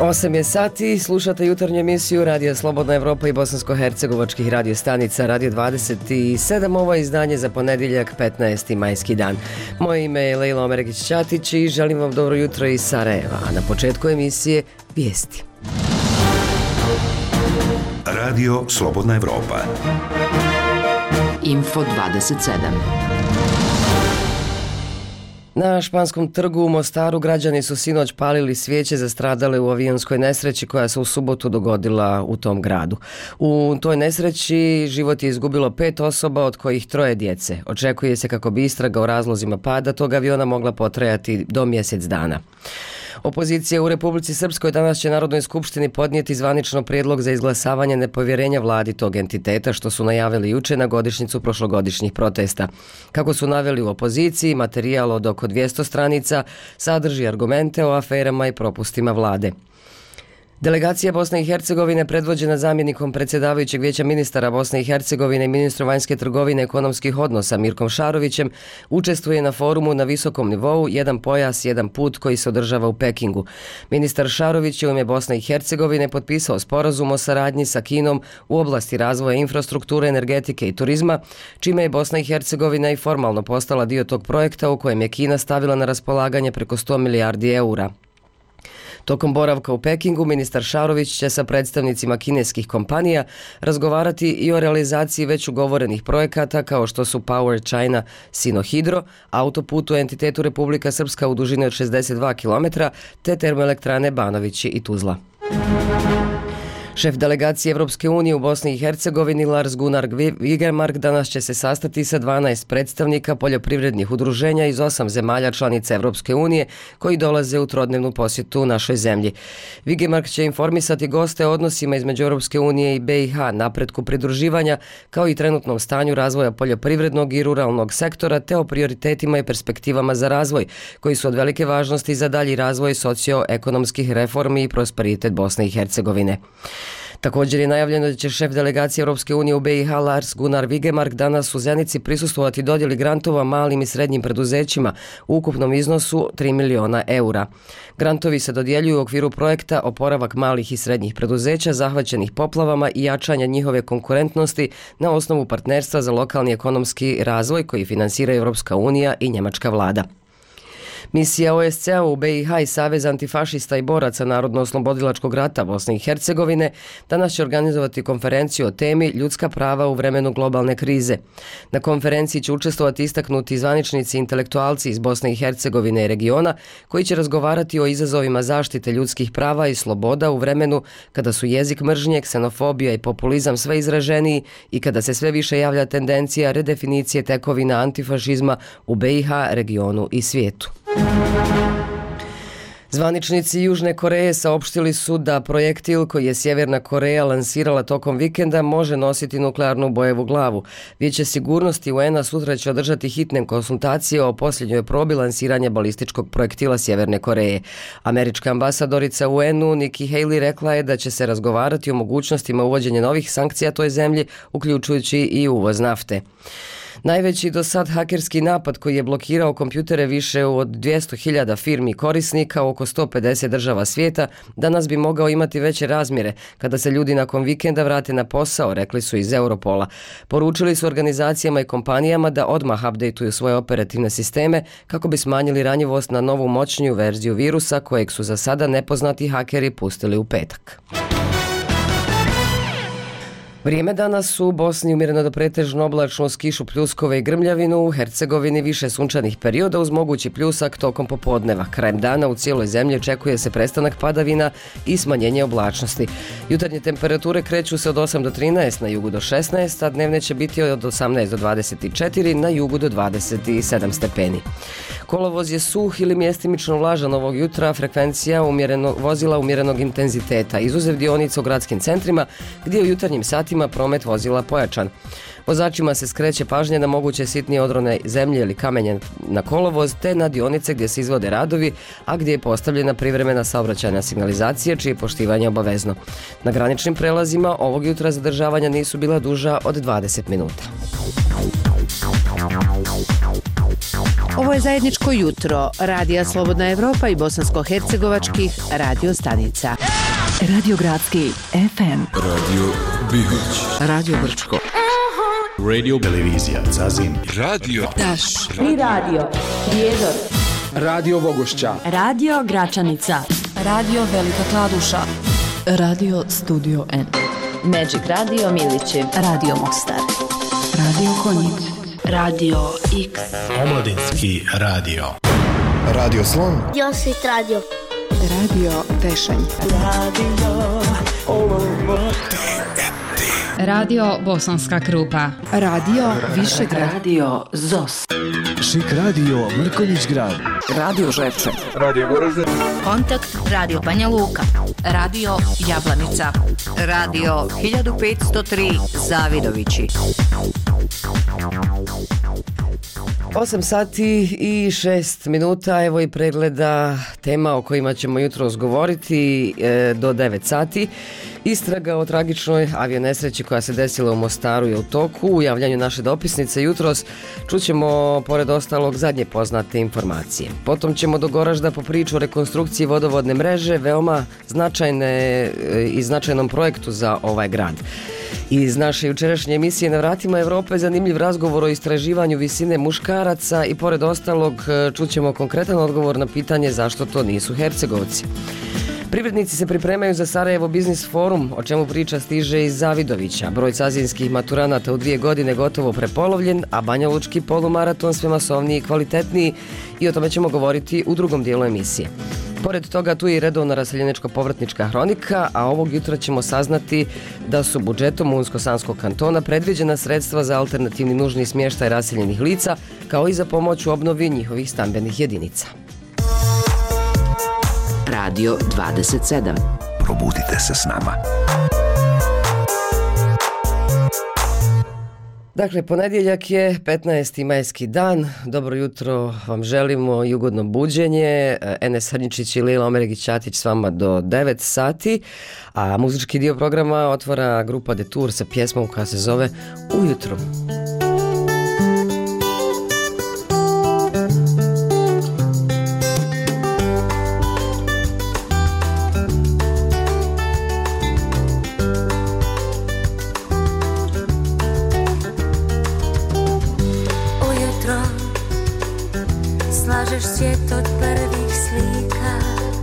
8 je sati, slušate jutarnju emisiju Radija Slobodna Evropa i bosansko-hercegovačkih radio stanica Radio 27. Ovo je izdanje za ponedjeljak 15. majski dan. Moje ime je Lejla Omeregić-Ćatić i želim vam dobro jutro iz Sarajeva. A na početku emisije vijesti. Radio Slobodna Evropa. Info 27. Na Španskom trgu u Mostaru građani su sinoć palili svijeće za stradale u avionskoj nesreći koja se u subotu dogodila u tom gradu. U toj nesreći život je izgubilo 5 osoba, od kojih 3 djece. Očekuje se kako bi istraga o razlozima pada tog aviona mogla potrajati do mjesec dana. Opozicija u Republici Srpskoj danas će Narodnoj skupštini podnijeti zvanično prijedlog za izglasavanje nepovjerenja vladi tog entiteta, što su najavili juče na godišnjicu prošlogodišnjih protesta. Kako su naveli u opoziciji, materijal od oko 200 stranica sadrži argumente o aferama i propustima vlade. Delegacija Bosne i Hercegovine, predvođena zamjenikom predsjedavajućeg vijeća ministara Bosne i Hercegovine i ministrom vanjske trgovine i ekonomskih odnosa Mirkom Šarovićem, učestvuje na forumu na visokom nivou Jedan pojas, jedan put koji se održava u Pekingu. Ministar Šarović je u ime Bosne i Hercegovine potpisao sporazum o saradnji sa Kinom u oblasti razvoja infrastrukture, energetike i turizma, čime je Bosna i Hercegovina i formalno postala dio tog projekta u kojem je Kina stavila na raspolaganje preko 100 milijardi eura. Tokom boravka u Pekingu, ministar Šarović će sa predstavnicima kineskih kompanija razgovarati i o realizaciji već ugovorenih projekata kao što su Power China Sinohydro, autoputu entitetu Republika Srpska u dužini od 62 km, te termoelektrane Banovići i Tuzla. Šef delegacije Evropske unije u Bosni i Hercegovini Lars Gunnar Wigermark danas će se sastati sa 12 predstavnika poljoprivrednih udruženja iz 8 zemalja članica Evropske unije koji dolaze u trodnevnu posjetu u našoj zemlji. Wigermark će informisati goste o odnosima između Evropske unije i BiH, napretku pridruživanja, kao i trenutnom stanju razvoja poljoprivrednog i ruralnog sektora, te o prioritetima i perspektivama za razvoj, koji su od velike važnosti za dalji razvoj socioekonomskih reformi i prosperitet Bosne i Hercegovine. Također je najavljeno da će šef delegacije Europske unije u BiH Lars Gunnar Wigermark danas u Zenici prisustvovati dodjeli grantova malim i srednjim preduzećima u ukupnom iznosu 3 miliona eura. Grantovi se dodjeljuju u okviru projekta Oporavak malih i srednjih preduzeća zahvaćenih poplavama i jačanja njihove konkurentnosti na osnovu partnerstva za lokalni ekonomski razvoj koji finansira Europska unija i njemačka vlada. Misija OSCE-a u BiH i Savez antifašista i boraca Narodno-oslobodilačkog rata Bosne i Hercegovine danas će organizovati konferenciju o temi ljudska prava u vremenu globalne krize. Na konferenciji će učestvovati istaknuti zvaničnici i intelektualci iz Bosne i Hercegovine i regiona koji će razgovarati o izazovima zaštite ljudskih prava i sloboda u vremenu kada su jezik mržnje, ksenofobija i populizam sve izraženiji i kada se sve više javlja tendencija redefinicije tekovina antifašizma u BiH, regionu i svijetu. Zvaničnici Južne Koreje saopštili su da projektil koji je Sjeverna Koreja lansirala tokom vikenda može nositi nuklearnu bojevu glavu. Vijeće sigurnosti UN-a sutra će održati hitne konsultacije o posljednjoj probi lansiranja balističkog projektila Sjeverne Koreje. Američka ambasadorica UN-u Nikki Haley rekla je da će se razgovarati o mogućnostima uvođenja novih sankcija toj zemlji, uključujući i uvoz nafte. Najveći do sad hakerski napad koji je blokirao kompjutere više od 200.000 firmi korisnika u oko 150 država svijeta danas bi mogao imati veće razmjere kada se ljudi nakon vikenda vrate na posao, rekli su iz Europola. Poručili su organizacijama i kompanijama da odmah updateuju svoje operativne sisteme kako bi smanjili ranjivost na novu moćniju verziju virusa kojeg su za sada nepoznati hakeri pustili u petak. Vrijeme danas u Bosni umjereno do pretežno oblačno uz kišu, pljuskove i grmljavinu, u Hercegovini više sunčanih perioda uz mogući pljusak tokom popodneva. Krajem dana u cijeloj zemlji očekuje se prestanak padavina i smanjenje oblačnosti. Jutarnje temperature kreću se od 8 do 13, na jugu do 16, a dnevne će biti od 18 do 24, na jugu do 27 stepeni. Kolovoz je suh ili mjestimično vlažan ovog jutra, frekvencija vozila umjerenog intenziteta, izuzev dionica u gradskim centrima gdje u jutarnjim satima promet vozila pojačan. Vozačima se skreće pažnje na moguće sitnije odrone zemlje ili kamenje na kolovoz te na dionice gdje se izvode radovi, a gdje je postavljena privremena saobraćajna signalizacija čije poštivanje obavezno. Na graničnim prelazima ovog jutra zadržavanja nisu bila duža od 20 minuta. Ovo je zajedničko jutro Radija Slobodna Evropa i bosansko-hercegovačkih radio stanica. Radio Gradski FM, Radio Bihać, Radio Brčko, Radio Televizija Zazin, Radio Taš i Radio Prijedor, Radio Bogošća, Radio Gračanica, Radio Velika Kladuša, Radio Studio N, Magic Radio Milićev, Radio Mostar, Radio Konjic, Radio X, Omladinski radio. Radio Slon, Josit Radio, Radio Tešanj, Radio Bosanska Krupa, Radio Višegrad, Radio ZOS, Šik radio Mrkonjić Grad, Radio Žepče, Radio Goražde, Kontakt Radio Banja Luka, Radio Jablanica, Radio 1503 Zavidovići. 8 sati i 6 minuta, evo i pregleda tema o kojima ćemo jutros govoriti do 9 sati. Istraga o tragičnoj avionesreći koja se desila u Mostaru je u toku. U javljanju naše dopisnice jutros čućemo, pored ostalog, zadnje poznate informacije. Potom ćemo do Goražda po priču o rekonstrukciji vodovodne mreže, veoma značajne i značajnom projektu za ovaj grad. Iz naše jučerašnje emisije Na vratima Evrope zanimljiv razgovor o istraživanju visine muškaraca i pored ostalog čućemo konkretan odgovor na pitanje zašto to nisu Hercegovci. Privrednici se pripremaju za Sarajevo Biznis Forum, o čemu priča stiže iz Zavidovića. Broj cazinskih maturanata u 2 godine gotovo prepolovljen, a banjalučki polumaraton sve masovniji i kvalitetniji, i o tome ćemo govoriti u drugom dijelu emisije. Pored toga tu je i redovna raseljeničko-povratnička hronika, a ovog jutra ćemo saznati da su budžetom Unsko-Sanskog kantona predviđena sredstva za alternativni nužni smještaj raseljenih lica, kao i za pomoć u obnovi njihovih stambenih jedinica. Radio 27. Probudite se s nama. Dakle, ponedjeljak je 15. majski dan. Dobro jutro vam želimo i ugodno buđenje. Enes Hrničić i Lila Omeregić-Ćatić s vama do 9 sati. A muzički dio programa otvara grupa Detour sa pjesmom koja se zove Ujutro. Svijet od prvih slika,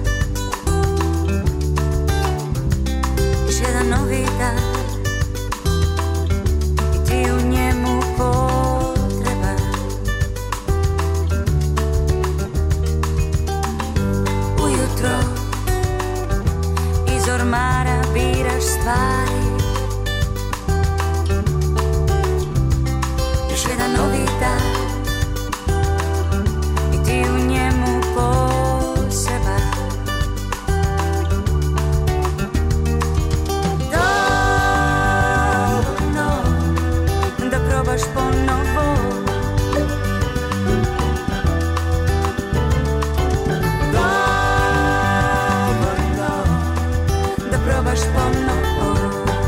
još jedan novi dan i ti u njemu potreba. Ujutro iz ormara biraš stvari, još jedan novi dan i u njemu poseban. Dovoljno da probaš ponovo, dovoljno da probaš ponovo.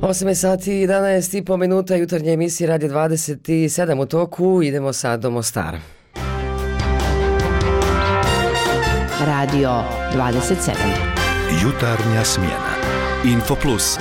8 sati i 11,5 minuta, jutarnje emisije Radio 27 u toku. Idemo sad do Mostara. Radio 27. Jutarnja smjena. Info Plus.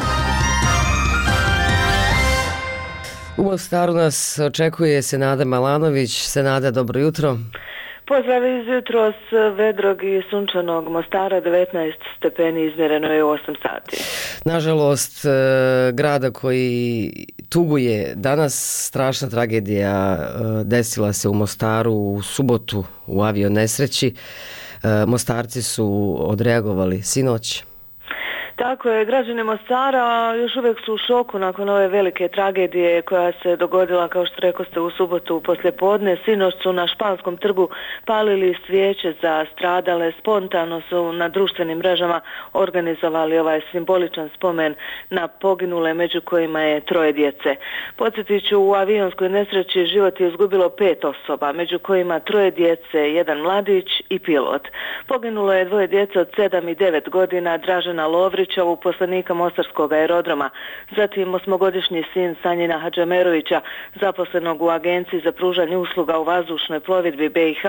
U Mostaru nas očekuje Senada Malanović. Senada, dobro jutro. Pozdrav iz jutros vedrog i sunčanog Mostara, 19 stepeni, izmjereno je u 8 sati. Nažalost, grada koji tuguje danas, strašna tragedija desila se u Mostaru u subotu u avionesreći. Mostarci su odreagovali sinoć. Tako je, građani Mostara još uvijek su u šoku nakon ove velike tragedije koja se dogodila, kao što rekoste, u subotu poslijepodne. Sinoć su na Španskom trgu palili svijeće za stradale, spontano su na društvenim mrežama organizovali ovaj simboličan spomen na poginule, među kojima je 3 djece. Podsjetit ću, u avionskoj nesreći život je izgubilo 5 osoba, među kojima 3 djece, 1 mladić i pilot. Poginulo je 2 djece od 7 i 9 godina, Dražena Lovrić, uposlenika Mostarskog aerodroma, zatim 8-godišnji sin Sanjina Hadžamerovića, zaposlenog u Agenciji za pružanje usluga u vazdušnoj plovidbi BiH,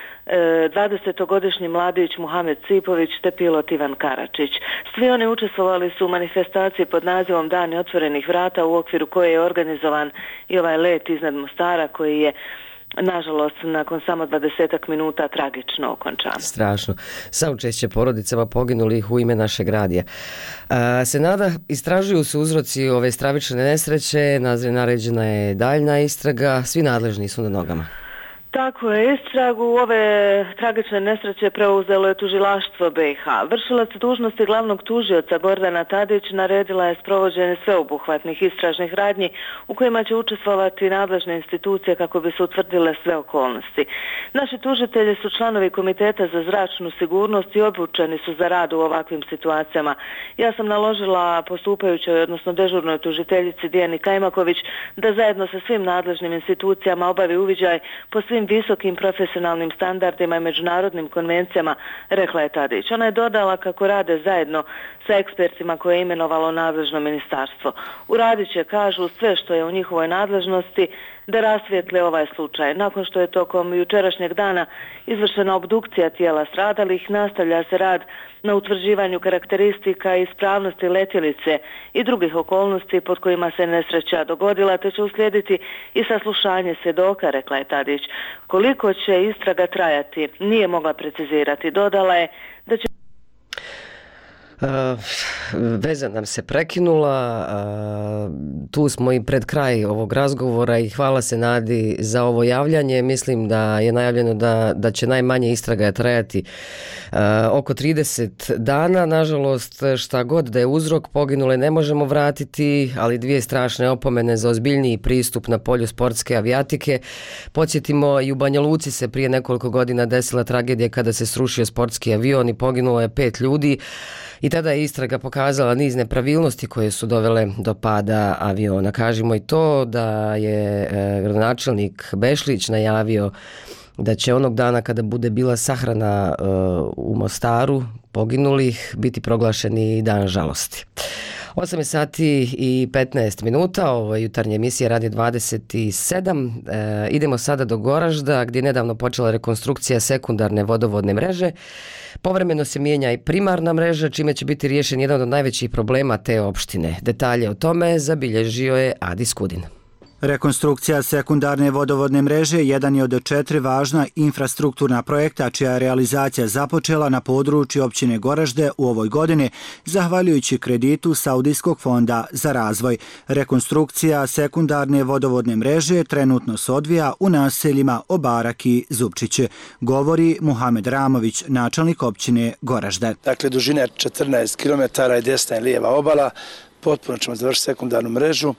20-godišnji mladić Muhamed Cipović te pilot Ivan Karačić. Svi oni učestvovali su u manifestaciji pod nazivom Dani otvorenih vrata, u okviru koje je organizovan i ovaj let iznad Mostara koji je nažalost nakon samo 20 minuta tragično okončan. Strašno. Saučešće porodicama poginulih u ime našeg radija. Senada, istražuju se uzroci ove stravične nesreće, naređena je daljna istraga, svi nadležni su na nogama. Tako je, istragu ove tragične nesreće preuzelo je tužilaštvo BiH. Vršilac dužnosti glavnog tužioca Gordana Tadić naredila je sprovođenje sveobuhvatnih istražnih radnji u kojima će učestvovati nadležne institucije kako bi se utvrdile sve okolnosti. Naši tužitelji su članovi Komiteta za zračnu sigurnost i obučeni su za rad u ovakvim situacijama. Ja sam naložila postupajućoj, odnosno dežurnoj tužiteljici Dijani Kajmaković da zajedno sa svim nadležnim institucijama obavi uviđaj po svim visokim profesionalnim standardima i međunarodnim konvencijama, rekla je Tadić. Ona je dodala kako rade zajedno sa ekspertima koje je imenovalo nadležno ministarstvo. Uradit će, kažu, sve što je u njihovoj nadležnosti da rasvijetle ovaj slučaj. Nakon što je tokom jučerašnjeg dana izvršena obdukcija tijela stradalih, nastavlja se rad na utvrđivanju karakteristika i ispravnosti letjelice i drugih okolnosti pod kojima se nesreća dogodila, te će uslijediti i saslušanje svjedoka, rekla je Tadić. Koliko će istraga trajati, nije mogla precizirati. Dodala je da će... Veza nam se prekinula, tu smo i pred kraj ovog razgovora i hvala Senadi za ovo javljanje. Mislim da je najavljeno da će najmanje istraga trajati oko 30 dana. Nažalost, šta god da je uzrok, poginule ne možemo vratiti, ali 2 strašne opomene za ozbiljniji pristup na polju sportske avijatike. Podsjetimo, i u Banja Luci se prije nekoliko godina desila tragedija kada se srušio sportski avion i poginulo je 5 ljudi. I tada je istraga pokazala niz nepravilnosti koje su dovele do pada aviona. Kažemo i to da je gradonačelnik Bešlić najavio da će onog dana kada bude bila sahrana u Mostaru poginulih biti proglašeni dan žalosti. 8 sati i 15 minuta, ovo je jutarnja emisija Radio 27. Idemo sada do Goražda gdje je nedavno počela rekonstrukcija sekundarne vodovodne mreže. Povremeno se mijenja i primarna mreža, čime će biti riješen jedan od najvećih problema te opštine. Detalje o tome zabilježio je Adis Kudin. Rekonstrukcija sekundarne vodovodne mreže jedan je od 4 važna infrastrukturna projekta čija je realizacija započela na području općine Goražde u ovoj godini, zahvaljujući kreditu Saudijskog fonda za razvoj. Rekonstrukcija sekundarne vodovodne mreže trenutno se odvija u naseljima Obarak i Zupčiće, govori Muhamed Ramović, načelnik općine Goražde. Dakle, dužina je 14 km i desna i lijeva obala. Potpuno ćemo završiti sekundarnu mrežu.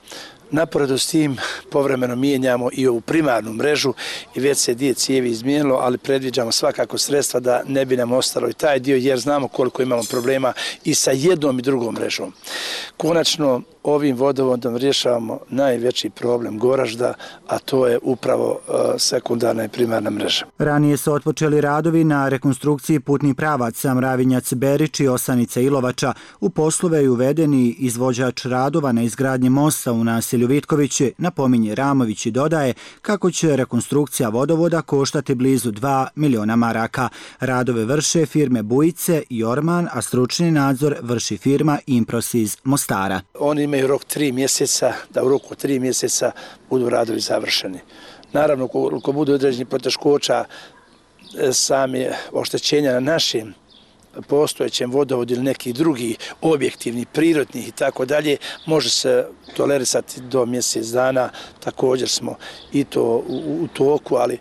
Naporedu s tim povremeno mijenjamo i ovu primarnu mrežu i već se dio cijevi izmijenilo, ali predviđamo svakako sredstva da ne bi nam ostalo i taj dio jer znamo koliko imamo problema i sa jednom i drugom mrežom. Konačno ovim vodovodom rješavamo najveći problem Goražda, a to je upravo sekundarna i primarna mreža. Ranije su otpočeli radovi na rekonstrukciji putnih pravaca Mravinjac-Berić i Osanica-Ilovača. U poslove je uvedeni izvođač radova na izgradnji mosta u naselju Vitkovići, napominje Ramović i dodaje kako će rekonstrukcija vodovoda koštati blizu 2 miliona maraka. Radove vrše firme Bujice i Orman, a stručni nadzor vrši firma Impros iz Mostara. Oni imaju rok 3 mjeseca, da u roku 3 mjeseca budu radovi završeni. Naravno, koliko budu određeni poteškoća sami oštećenja na našim postojećem vodovodu ili neki drugi objektivni, prirodnih i tako dalje, može se tolerisati do mjesec dana. Također smo i to u toku, ali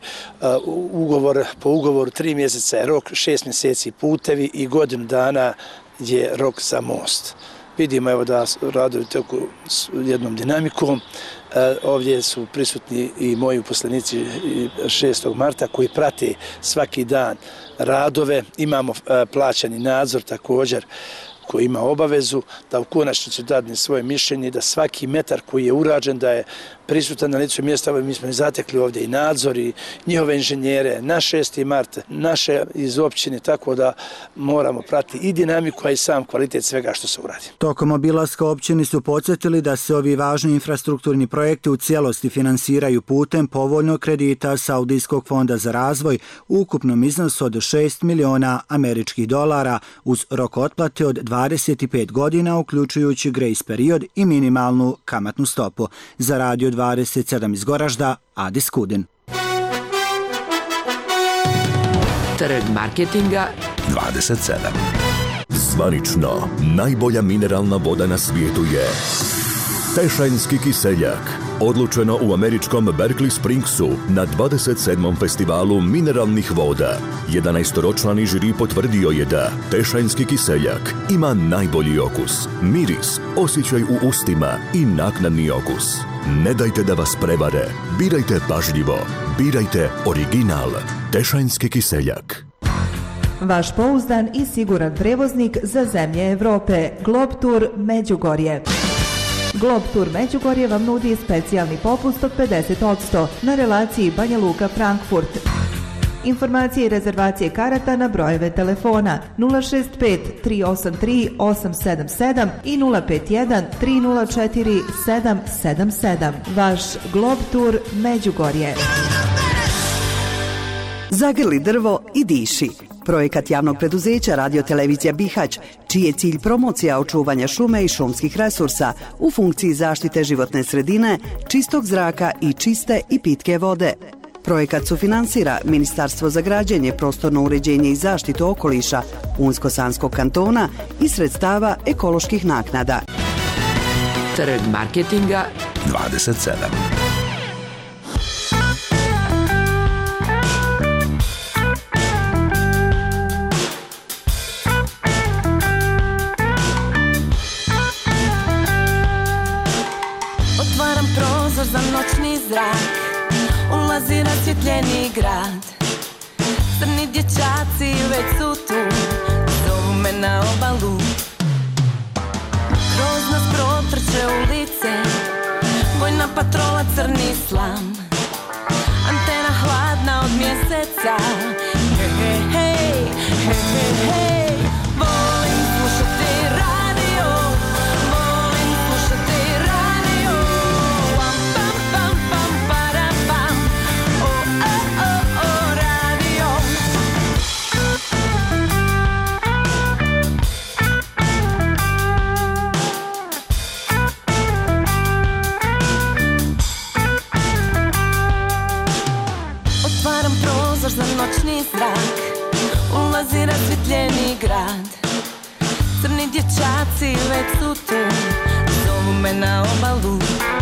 po ugovoru 3 mjeseca je rok, 6 mjeseci putevi i godinu dana je rok za most. Vidimo evo da radovi teku s jednom dinamikom. Ovdje su prisutni i moji uposlenici 6. marta koji prate svaki dan radove. Imamo plaćani nadzor također koji ima obavezu da u konačnici dadne svoje mišljenje, da svaki metar koji je urađen da je prisutan na licu mjesta. Mi smo i zatekli ovdje i nadzor i njihove inženjere, na 6. mart, naše iz općine, tako da moramo pratiti i dinamiku, a i sam kvalitet svega što se uradi. Tokom obilaska općini su podsjetili da se ovi važni infrastrukturni projekti u cijelosti finansiraju putem povoljnog kredita Saudijskog fonda za razvoj u ukupnom iznosu od $6 miliona američkih dolara uz rok otplate od 25 godina, uključujući grace period i minimalnu kamatnu stopu. Za Radio 27 iz Goražda, Adi Skudin. Trg marketinga 27. Zvanično, najbolja mineralna voda na svijetu je Tešanjski kiseljak. Odlučeno u američkom Berkeley Springsu na 27. festivalu mineralnih voda. 11-ročlani žiri potvrdio je da Tešanjski kiseljak ima najbolji okus, miris, osjećaj u ustima i naknadni okus. Ne dajte da vas prevare, birajte pažljivo, birajte original. Tešanjski kiseljak. Vaš pouzdan i siguran prevoznik za zemlje Evrope. Globtour Međugorje. Globtour Međugorje vam nudi specijalni popust od 50% na relaciji Banja Luka-Frankfurt. Informacije i rezervacije karata na brojeve telefona 065 383 877 i 051 304 777. Vaš Globtour Međugorje. Zagrli drvo i diši. Projekat javnog preduzeća Radio-televizija Bihać, čiji je cilj promocija očuvanja šume i šumskih resursa u funkciji zaštite životne sredine, čistog zraka i čiste i pitke vode. Projekat sufinansira Ministarstvo za građenje, prostorno uređenje i zaštitu okoliša Unsko-Sanskog kantona i sredstava ekoloških naknada. Trg marketinga 27. Za noćni zrak ulazi rasvjetljeni grad. Crni dječaci već su tu, zovu me na obalu. Kroz nas protrče ulice, vojna patrola, crni slam. Antena hladna od mjeseca. Hej, hej, hej, hej, hej, hej. Volim slušati radio, volim slušati radio. Za noćni zrak ulazi rasvjetljeni grad. Crni dječaci već su tu, zovu me na obalu.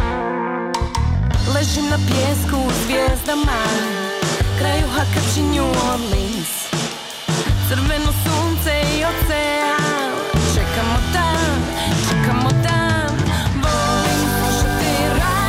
Ležim na pijesku u zvijezdama, kraj uhakači New Orleans. Crveno sunce i ocean, čekamo dan, čekamo dan. Volim slušati radio.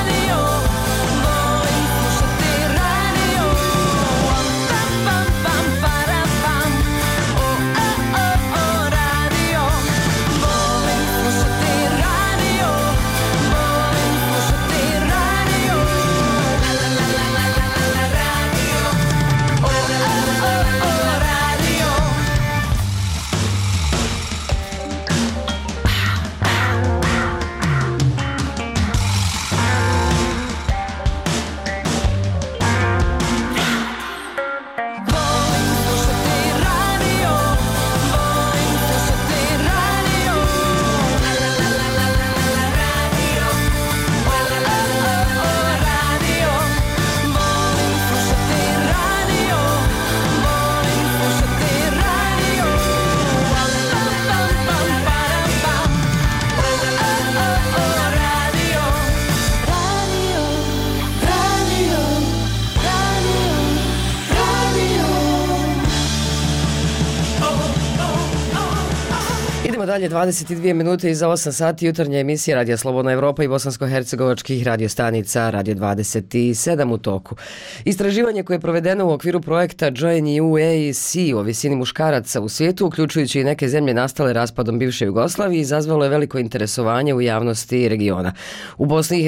dalje, 22 minute iza 8 sati, jutarnja emisija Radija Slobodna Evropa i bosansko-hercegovačkih radiostanica Radio 27 u toku. Istraživanje koje je provedeno u okviru projekta Join UAC o visini muškaraca u svijetu, uključujući i neke zemlje nastale raspadom bivše Jugoslavije, izazvalo je veliko interesovanje u javnosti regiona. U Bosni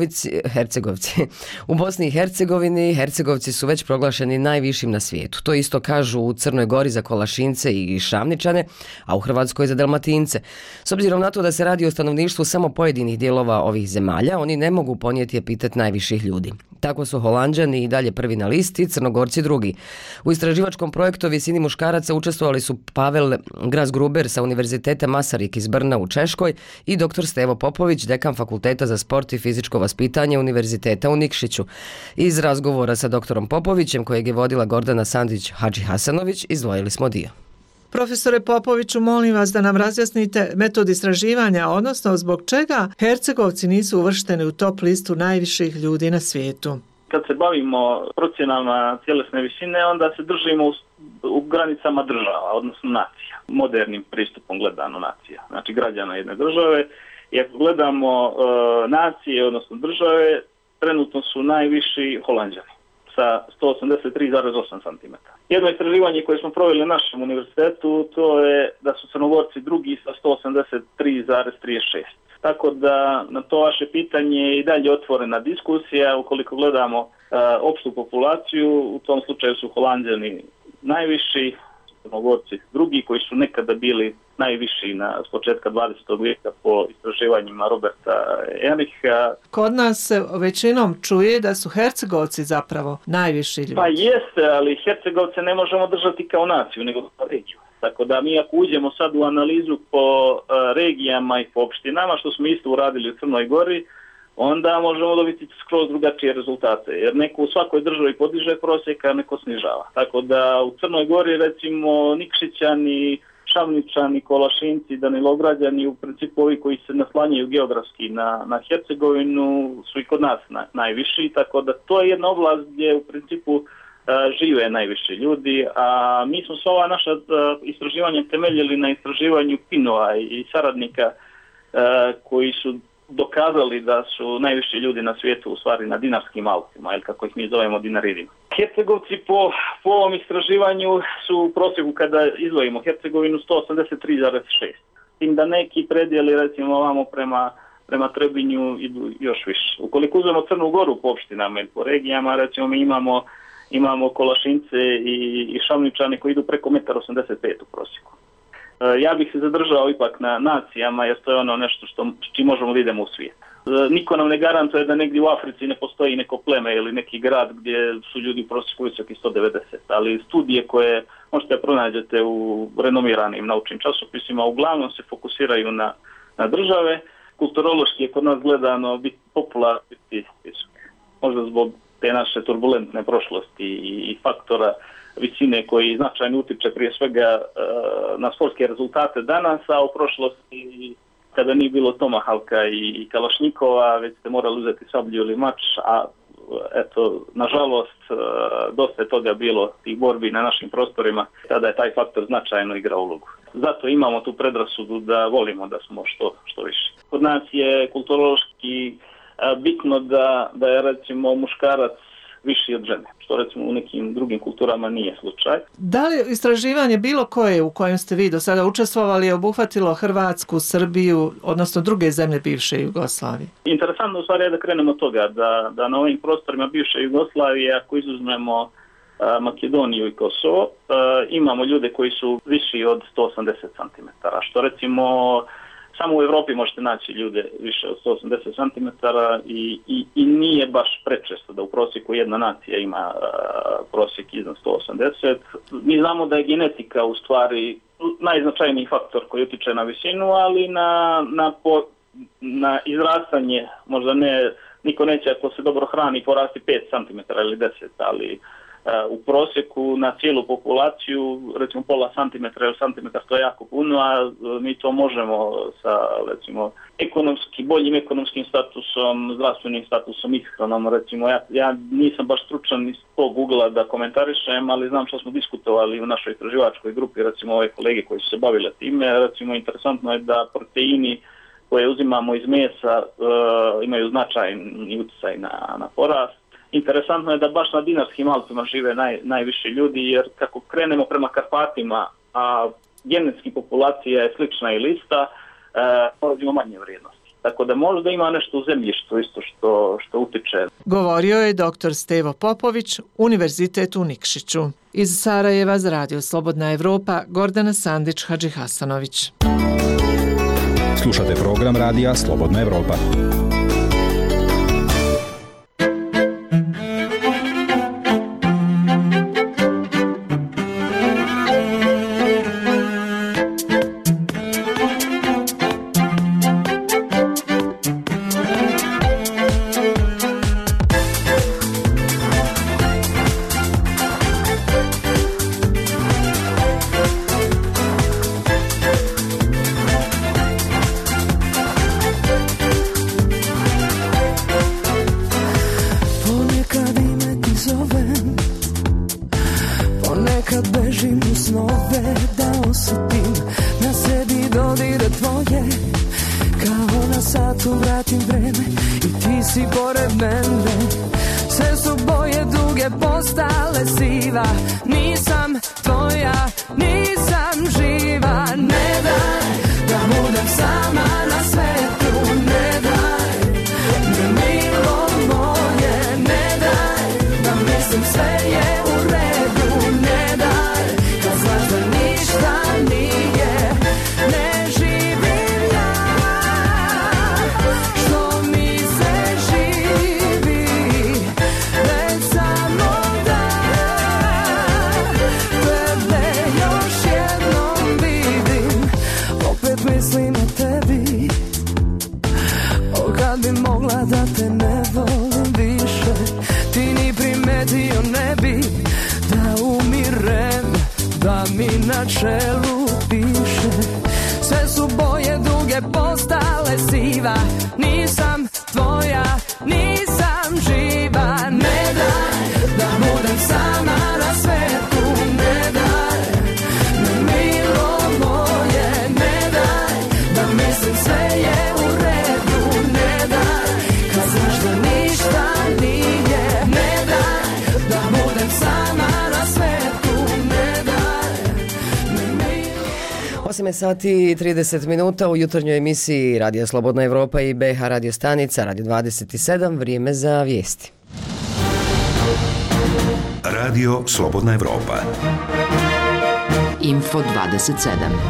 i Hercegovini Hercegovci su već proglašeni najvišim na svijetu. To isto kažu u Crnoj Gori za Kolašince i Šamničane, a u Hrvatskoj za Dalmatince. S obzirom na to da se radi o stanovništvu samo pojedinih dijelova ovih zemalja, oni ne mogu ponijeti epitet najviših ljudi. Tako su Holanđani i dalje prvi na listi, Crnogorci drugi. U istraživačkom projektu o visini muškaraca učestvovali su Pavel Gras-Gruber sa Univerziteta Masaryk iz Brna u Češkoj i dr. Stevo Popović, dekan Fakulteta za sport i fizičko vaspitanje Univerziteta u Nikšiću. Iz razgovora sa doktorom Popovićem, kojeg je vodila Gordana Sandić-Hadži-Hasanović, izdvojili smo dio. Profesore Popoviću, molim vas da nam razjasnite metod istraživanja, odnosno zbog čega Hercegovci nisu uvršteni u top listu najviših ljudi na svijetu. Kad se bavimo procjenama tjelesne visine, onda se držimo u granicama država, odnosno nacija. Modernim pristupom gledano nacija, znači građana jedne države. I ako gledamo nacije, odnosno države, trenutno su najviši Holanđani sa 183,8 cm. Jedno istraživanje koje smo proveli na našem univerzitetu, to je da su Crnogorci drugi sa 183,36. Tako da na to vaše pitanje je i dalje otvorena diskusija. Ukoliko gledamo opštu populaciju, u tom slučaju su Holanđani najviši, Crnogorci drugi, koji su nekada bili najviši s početka 20. vijeka po istraživanjima Roberta Ehricha. Kod nas se većinom čuje da su Hercegovci zapravo najviši ljudi. Pa jeste, ali Hercegovce ne možemo držati kao naciju, nego kao regiju. Tako da mi ako uđemo sad u analizu po regijama i po opštinama, što smo isto uradili u Crnoj Gori, onda možemo dobiti skroz drugačije rezultate, jer neko u svakoj državi podiže prosjek, a neko snižava. Tako da u Crnoj Gori recimo Nikšićani, Šamničani, Kolašinci, Danilograđani, u principu ovi koji se naslanjaju geografski na Hercegovinu su i kod nas najviši, tako da to je jedna oblast gdje u principu žive najviši ljudi, a mi smo sva ova naša istraživanja temeljili na istraživanju Pinova i saradnika koji su dokazali da su najviši ljudi na svijetu u stvari na Dinarskim Alpima, ili kako ih mi zovemo Dinaridima. Hercegovci po ovom istraživanju su u prosjeku, kada izdvojimo Hercegovinu, 183,6. Tim da neki predjeli recimo ovamo prema Trebinju idu još više. Ukoliko uzmemo Crnu Goru po opštinama ili po regijama, recimo mi imamo Kolašince i Šamničane koji idu preko 1,85 m u prosjeku. Ja bih se zadržao ipak na nacijama, jer to je ono nešto s čim možemo da idemo u svijet. Niko nam ne garantuje da negdje u Africi ne postoji neko pleme ili neki grad gdje su ljudi u prosjeku visoki 190, ali studije koje možete pronađete u renomiranim naučnim časopisima uglavnom se fokusiraju na države. Kulturološki je kod nas gledano biti popularno, biti visok. Možda zbog te naše turbulentne prošlosti i faktora visine koji značajno utiče prije svega na sportske rezultate danas, a u prošlosti kada nije bilo Tomahawka i Kalašnjikova, već ste morali uzeti sablju ili mač, a eto, nažalost, dosta je toga bilo tih borbi na našim prostorima, tada je taj faktor značajno igrao ulogu. Zato imamo tu predrasudu da volimo da smo što više. Kod nas je kulturološki bitno da je recimo muškarac viši od žene, što recimo u nekim drugim kulturama nije slučaj. Da li istraživanje bilo koje u kojem ste vi do sada učestvovali je obuhvatilo Hrvatsku, Srbiju, odnosno druge zemlje bivše Jugoslavije? Interesantno u stvari je da krenemo od toga da na ovim prostorima bivše Jugoslavije, ako izuzmemo Makedoniju i Kosovo, imamo ljude koji su viši od 180 cm, što recimo samo u Evropi možete naći ljude više od 180 cm i nije baš prečesto da u prosjeku jedna nacija ima prosjek iznad 180. Mi znamo da je genetika u stvari najznačajniji faktor koji utiče na visinu, ali na izrastanje, možda ne, niko neće ako se dobro hrani porasti 5 cm ili 10, ali u prosjeku na cijelu populaciju, recimo pola centimetra ili centimetar, to je jako puno, a mi to možemo sa, recimo, ekonomski boljim ekonomskim statusom, zdravstvenim statusom, ishranom. Recimo, ja nisam baš stručan iz tog ugla da komentarišem, ali znam što smo diskutovali u našoj istraživačkoj grupi, recimo ove kolege koji su se bavile time. Recimo, interesantno je da proteini koje uzimamo iz mesa imaju značajni utjecaj na porast. Interesantno je da baš na Dinarskim Alpima žive najviše ljudi, jer kako krenemo prema Karpatima, a genetski populacija je slična ili ista, ima manje vrijednosti. Tako da možda ima nešto u zemljištu isto što utiče. Govorio je dr. Stevo Popović, Univerzitet u Nikšiću. Iz Sarajeva za Radio Slobodna Evropa, Gordana Sandić Hadžihasanović. Slušate program Radija Slobodna Evropa. Sati i 30 minuta u jutarnjoj emisiji Radija Slobodna Evropa i BH radio stanica Radio 27, vrijeme za vijesti. Radio Slobodna Evropa. Info 27.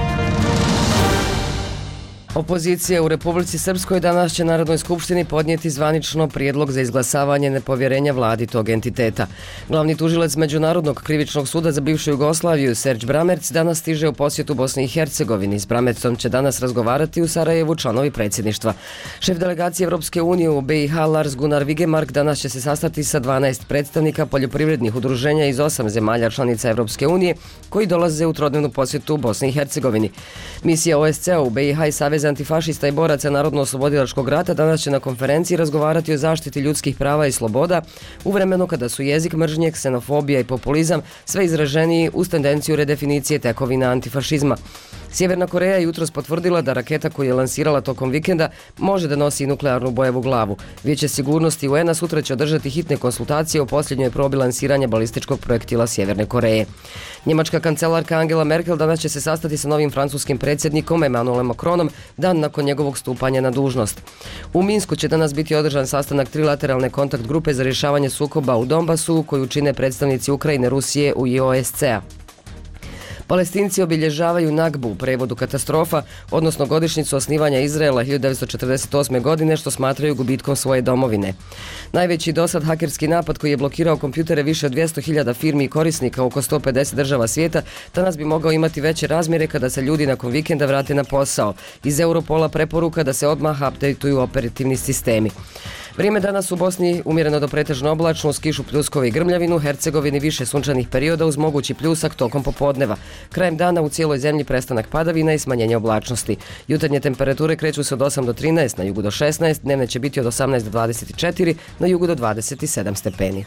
Opozicija u Republici Srpskoj danas će Narodnoj skupštini podnijeti zvanično prijedlog za izglasavanje nepovjerenja vladi tog entiteta. Glavni tužilac Međunarodnog krivičnog suda za bivšu Jugoslaviju, Serđ Bramerc, danas stiže u posjetu Bosni i Hercegovini. S Bramercom će danas razgovarati u Sarajevu članovi predsjedništva. Šef delegacije Evropske unije u BiH, Lars Gunnar Vigemark, danas će se sastati sa 12 predstavnika poljoprivrednih udruženja iz 8 zemalja članica Evropske unije koji dolaze u trodnevnu posjetu u Bosni i Hercegovini. Misija OSCE u BiH i Savez antifašista i boraca Narodno-oslobodilačkog rata danas će na konferenciji razgovarati o zaštiti ljudskih prava i sloboda u vremenu kada su jezik mržnje, ksenofobija i populizam sve izraženiji uz tendenciju redefinicije tekovina antifašizma. Sjeverna Koreja je jutros potvrdila da raketa koju je lansirala tokom vikenda može da nosi nuklearnu bojevu glavu. Vijeće sigurnosti UN-a sutra će održati hitne konsultacije o posljednjoj probi lansiranja balističkog projektila Sjeverne Koreje. Njemačka kancelarka Angela Merkel danas će se sastati sa novim francuskim predsjednikom Emmanuelom Macronom dan nakon njegovog stupanja na dužnost. U Minsku će danas biti održan sastanak trilateralne kontakt grupe za rješavanje sukoba u Donbasu koju čine predstavnici Ukrajine, Rusije i OSCE-a. Palestinci obilježavaju Nagbu, u prevodu katastrofa, odnosno godišnjicu osnivanja Izraela 1948. godine, što smatraju gubitkom svoje domovine. Najveći dosad hakerski napad koji je blokirao kompjutere više od 200.000 firmi i korisnika u oko 150 država svijeta, danas bi mogao imati veće razmjere kada se ljudi nakon vikenda vrate na posao. Iz Europola preporuka da se odmah updateuju operativni sistemi. Vrijeme danas u Bosni umjereno do pretežno oblačno, uz kišu, pljuskove i grmljavinu, Hercegovini više sunčanih perioda uz mogući pljusak tokom popodneva. Krajem dana u cijeloj zemlji prestanak padavina i smanjenje oblačnosti. Jutarnje temperature kreću se od 8 do 13, na jugu do 16, dnevne će biti od 18 do 24, na jugu do 27 stepeni.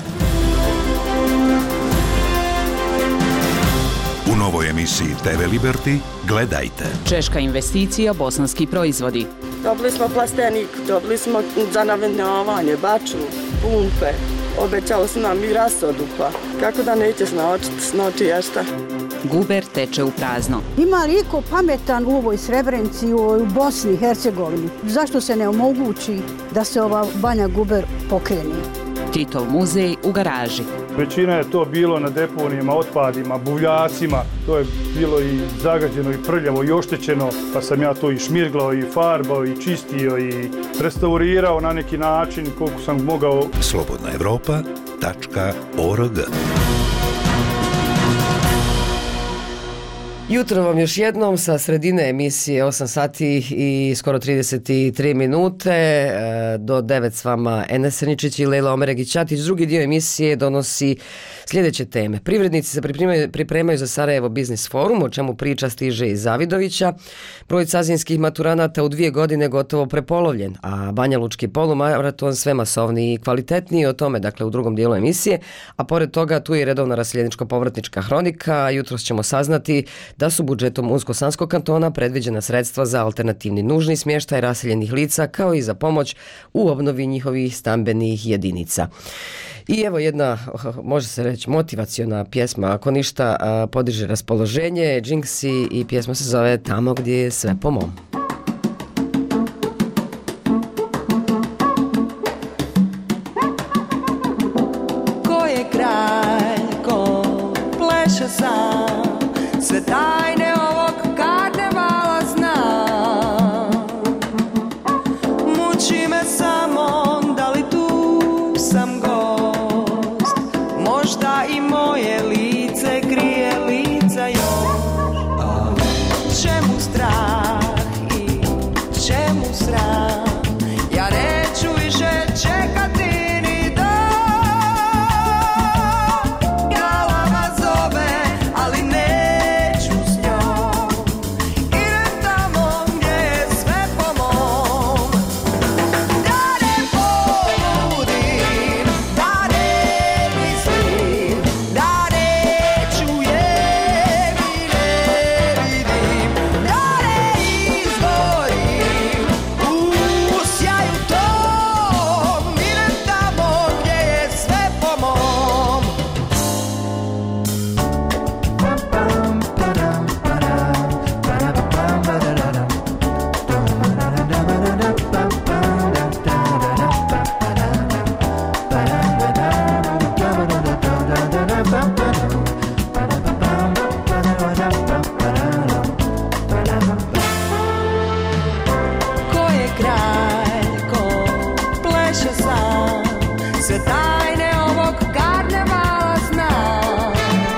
U novoj emisiji TV Liberty gledajte. Češka investicija, bosanski proizvodi. Dobili smo plastenik, dobili smo za navodnjavanje, baču, pumpe. Obećao su nam i rasodu, pa kako da neće snoći ješta. Guber teče u prazno. Ima li iko pametan u ovoj Srebrenici, u Bosni i Hercegovini? Zašto se ne omogući da se ova Banja Guber pokrene? Titov muzej u garaži. Većina je to bilo na deponijama, otpadima, buvljacima. To je bilo i zagađeno i prljavo i oštećeno, pa sam ja to i šmirglao i farbao i čistio i restaurirao na neki način koliko sam mogao. slobodnaevropa.org. Jutro vam još jednom sa sredine emisije 8 sati i skoro 33 minute. Do 9 s vama Enes Rničić i Lejla Omeregić-Ćatić. Drugi dio emisije donosi sljedeće teme. Privrednici se pripremaju za Sarajevo Biznis Forum, o čemu priča stiže iz Zavidovića. Broj cazinskih maturanata u 2 godine gotovo prepolovljen, a Banjalučki polumaraton sve masovniji i kvalitetniji, o tome dakle u drugom dijelu emisije. A pored toga tu je redovna raseljeničko-povratnička hronika. Jutros ćemo saznati da su budžetom Unsko-Sanskog kantona predviđena sredstva za alternativni nužni smještaj raseljenih lica kao i za pomoć u obnovi njihovih stambenih jedinica. I evo jedna, može se reći, motivaciona pjesma, ako ništa podiže raspoloženje, Jinxi, i pjesma se zove Tamo gdje je sve po mom. Ko je kralj, ko pleše sam, sve tajne ovog karnevala znam. Muči me samo da li tu sam gost, možda i moje lice krije lica još. Čemu strah i čemu sram, ja neću više čekati ni dan. Galama zove, ali neću s njom, idem tamo gdje je sve po mom. Da ne poludim, da ne mislim, da ne čujem i ne vidim, da ne izgorim u sjaju tom, idem tamo gdje je sve po mom. Ko je kralj, ko pleše sam, sve tajne ovog karnevala znam.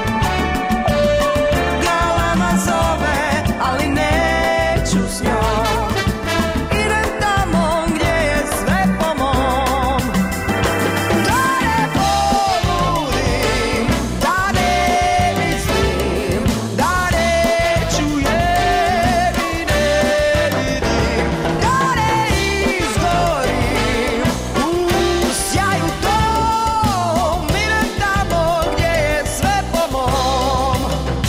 Galama zove, ali neću s njom, idem tamo gdje je sve po mom. Da ne poludim, da ne mislim, da ne čujem i ne vidim, da ne izgorim u sjaju tom, idem tamo gdje je sve po mom.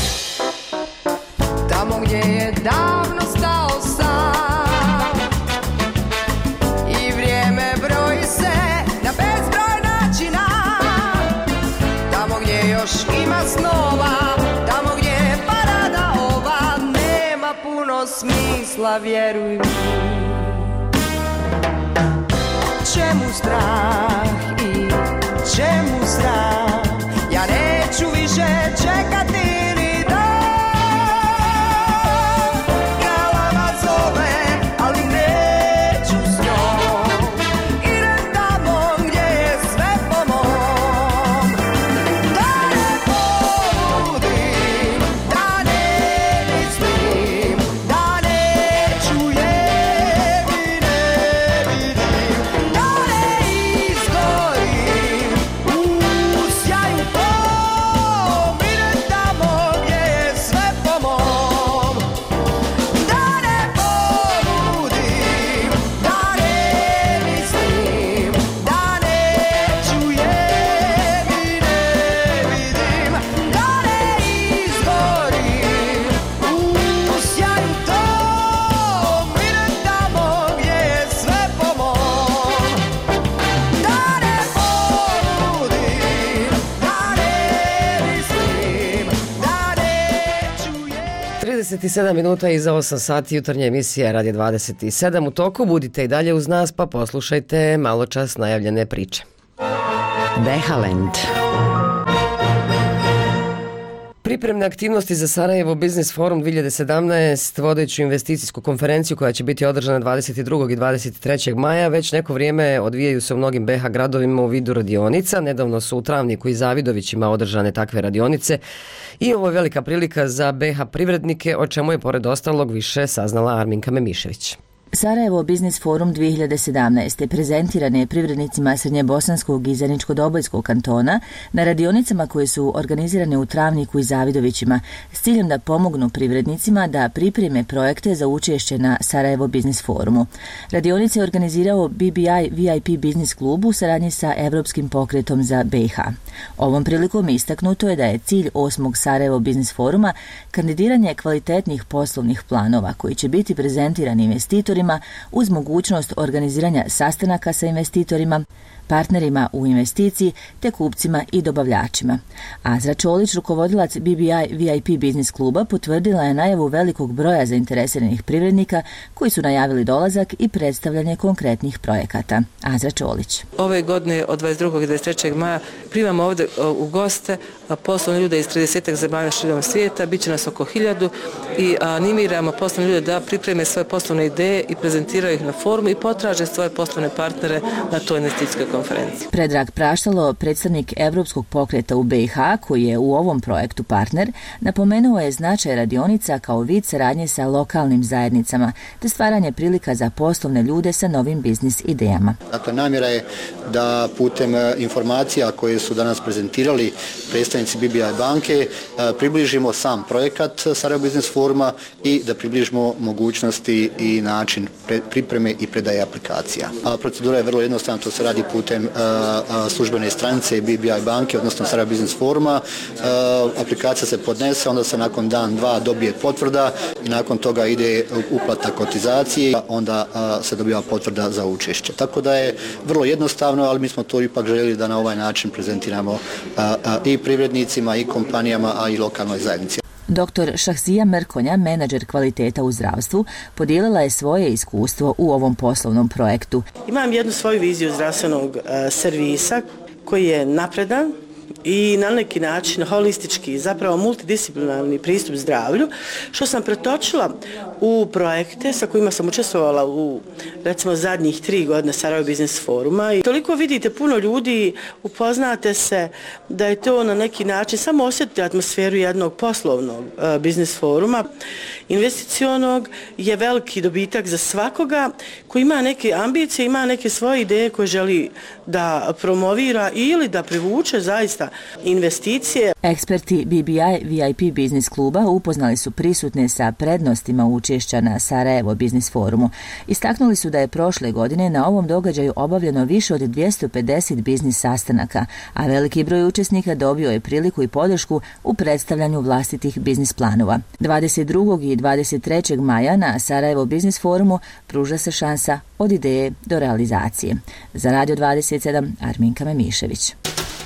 Tamo gdje je davno stao sam i vrijeme broji se na bezbroj načina. Tamo gdje još ima snova, tamo gdje je parada ova, nema puno smisla, vjeruj mi. Čemu strah i čemu sram, ja neću više čekati ni dan. Galama zove, ali neću s njom, idem tamo gdje je sve po mom. Da ne poludim, da ne mislim, da ne čujem i ne vidim, da ne 27 minuta iza 8 sati jutarnja emisija Radio 27 u toku. Budite i dalje uz nas pa poslušajte malo čas najavljene priče. Behalend. Pripremne aktivnosti za Sarajevo Business Forum 2017, vodeću investicijsku konferenciju koja će biti održana 22. i 23. maja, već neko vrijeme odvijaju se u mnogim BiH gradovima u vidu radionica. Nedavno su u Travniku i Zavidovićima održane takve radionice i ovo je velika prilika za BiH privrednike, o čemu je pored ostalog više saznala Arminka Memišević. Sarajevo Business Forum 2017. prezentiran je privrednicima Srednjebosanskog i Zeničko-Dobojskog kantona na radionicama koje su organizirane u Travniku i Zavidovićima s ciljem da pomognu privrednicima da pripreme projekte za učešće na Sarajevo Business Forumu. Radionice je organizirao BBI VIP Business Klub u saradnji sa Evropskim pokretom za BiH. Ovom prilikom istaknuto je da je cilj 8. Sarajevo Business Foruma kandidiranje kvalitetnih poslovnih planova koji će biti prezentirani investitorima uz mogućnost organiziranja sastanaka sa investitorima, partnerima u investiciji te kupcima i dobavljačima. Azra Čolić, rukovodilac BBI VIP Business kluba, potvrdila je najavu velikog broja zainteresiranih privrednika koji su najavili dolazak i predstavljanje konkretnih projekata. Azra Čolić. Ove godine od 22. i 23. maja primamo ovdje u goste poslovne ljude iz 30 zemalja širom svijeta, bit će nas oko 1000 i animiramo poslovne ljude da pripreme svoje poslovne ideje i prezentiraju ih na forumu i potraže svoje poslovne partnere na toj investicijskoj konferenciji. Predrag Praštalo, predstavnik Evropskog pokreta u BiH, koji je u ovom projektu partner, napomenuo je značaj radionica kao vid saradnje sa lokalnim zajednicama te stvaranje prilika za poslovne ljude sa novim biznis idejama. Dakle, namjera je da putem informacija koje su danas prezentirali predstavnici BBI banke približimo sam projekat Sarajevo Business Foruma i da približimo mogućnosti i način pripreme i predaje aplikacija. Procedura je vrlo jednostavna, to se radi putem službene stranice BBI banke, odnosno Sarajevo Business Foruma. Aplikacija se podnese, onda se nakon dan, dva dobije potvrda i nakon toga ide uplata kotizacije, onda se dobiva potvrda za učešće. Tako da je vrlo jednostavno, ali mi smo to ipak željeli da na ovaj način prezentiramo i privrednicima, i kompanijama, a i lokalnoj zajednici. Dr. Šahzija Mrkonja, menadžer kvaliteta u zdravstvu, podijelila je svoje iskustvo u ovom poslovnom projektu. Imam jednu svoju viziju zdravstvenog servisa koji je napredan i na neki način holistički, zapravo multidisciplinarni pristup zdravlju, što sam pretočila u projekte sa kojima sam učestvovala u, recimo, zadnjih 3 godine Sarajevo Business Foruma. I toliko vidite puno ljudi, upoznate se da je to na neki način, samo osjetite atmosferu jednog poslovnog Business Foruma. Investicionog je veliki dobitak za svakoga koji ima neke ambicije, ima neke svoje ideje koje želi da promovira ili da privuče zaista investicije. Eksperti BBI VIP Business kluba upoznali su prisutne sa prednostima učešća na Sarajevo Business Forumu. Istaknuli su da je prošle godine na ovom događaju obavljeno više od 250 biznis sastanaka, a veliki broj učesnika dobio je priliku i podršku u predstavljanju vlastitih biznis planova. 22. i 23. maja na Sarajevo Business Forumu pruža se šansa od ideje do realizacije. Za Radio 27, Arminka Memišević.